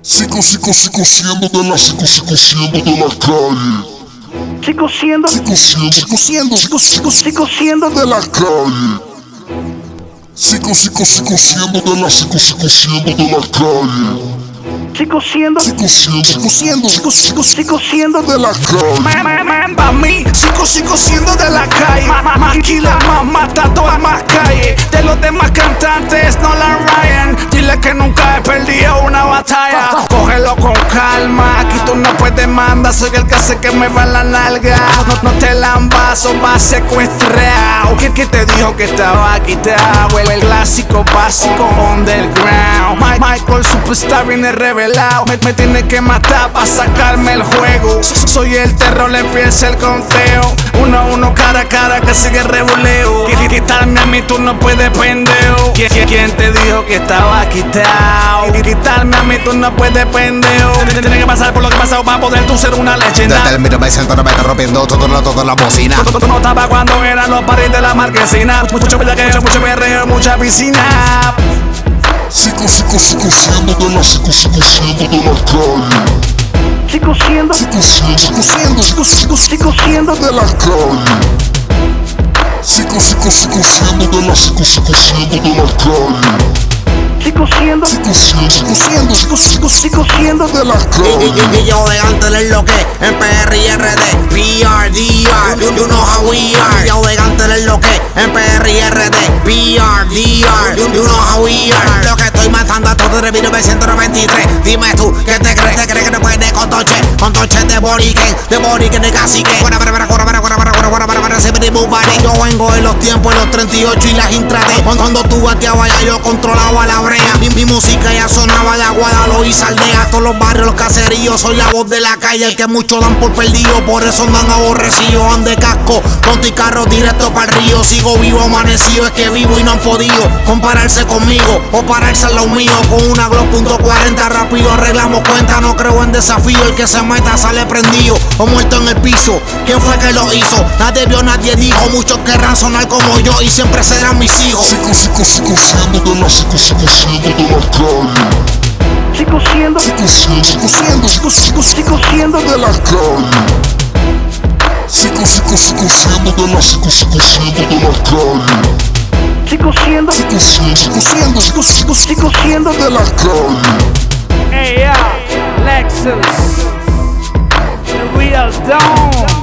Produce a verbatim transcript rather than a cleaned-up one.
Sigo, sigo, sigo siendo de la, sigo, sigo siendo de la calle. Sigo siendo, Sigo siendo, sigo siendo, sigo, sigo, sigo siendo de la calle. Sigo, sigo, sigo siendo de la, sigo, sigo siendo de la calle. Sigo siendo, Sigo siendo, sigo siendo, sigo, sigo, sigo siendo de la calle. Pa' mí, sigo, sigo siendo de la calle. Más killer, más matador, más calle. De los demás cantantes, Nolan Ryan. Dile que nunca he perdido una batalla. Cógelo con calma, aquí tú no puedes mandar. Soy el que hace que me va la nalga. No, no te lambas o vas secuestrado. ¿Quién que te dijo que estaba quitado? El, el clásico básico underground. My, Michael Superstar viene revelado. Me, me tiene que matar para sacarme el juego. Soy el terror, le empieza el conteo. Uno a uno, cara a cara, que sigue el rebuleo. Qu- Quitarme a mí tú no puedes, pendejo. ¿Quién, quién te dijo que estaba quitado? Qu- Quitarme a mí tú no puedes, pendejo. Tienes que pasar por lo que he pasado para poder tú ser una leyenda. Desde el miro me siento, no me está rompiendo todo, todo, todo la bocina. Tú, tú, tú no estabas cuando eran los paris de la marquesina. Mucho bellaqueo, mucho perreo, mucha piscina. Sigo, sigo, sigo siendo de la, sigo, sigo siendo de la calle. Sigo siendo, Sigo siendo, sigo siendo, sigo, sigo, sigo siendo de la calle. Sigo, sigo, sigo siendo de la, sigo, sigo siendo de la calle. Sigo siendo, Sigo siendo, sigo siendo, sigo, sigo, sigo siendo de la Y, y, calle. y, y yo de antes del lo que en P R y R D, P R, D R, you, you know how we are. Yo de antes del lo que en P R y R D, P R, D R, you, you know how we are. Lo que estoy matando a todos desde mil novecientos noventa y tres. Dime tú, ¿qué te crees? ¿Te crees que no puedes con Toche? Con Toche de Boriken, de Boriken de Cacique. Buena, buena, buena, buena, buena, buena, buena, buena, buena, buena, buena, se me bubari. Yo vengo en los tiempos, en los treinta y ocho y las intraday. Cuando tú bateabas ya yo controlaba la brea. Mi, mi música ya sonaba de Aguadalo y Saldea. Todos los barrios, los caseríos, soy la voz de la calle. El que muchos dan por perdido, por eso andan aborrecidos. Ande casco, con tu carro directo para el río. Sigo vivo, amanecido, es que vivo y no han podido compararse conmigo o pararse al lado mío. Con una Glock punto cuarenta rápido arreglamos cuenta. No creo en desafío, el que se meta sale prendido o muerto en el piso. ¿Quién fue que lo hizo? Nadie vio, nadie dijo. Muchos querrán sonar como yo y siempre serán mis hijos. Sigo, sigo, sigo siendo de la, sigo, sigo siendo de la calle. Sigo siendo, Sigo siendo, sigo siendo, sigo, sigo, sigo siendo de la calle. Sigo, sigo, sigo siendo de la, sigo, sigo siendo de la calle. Sigo siendo, Sigo siendo, sigo siendo, sigo, sigo, sigo siendo de la calle. Hey, yo, Lexus, the real Dawn.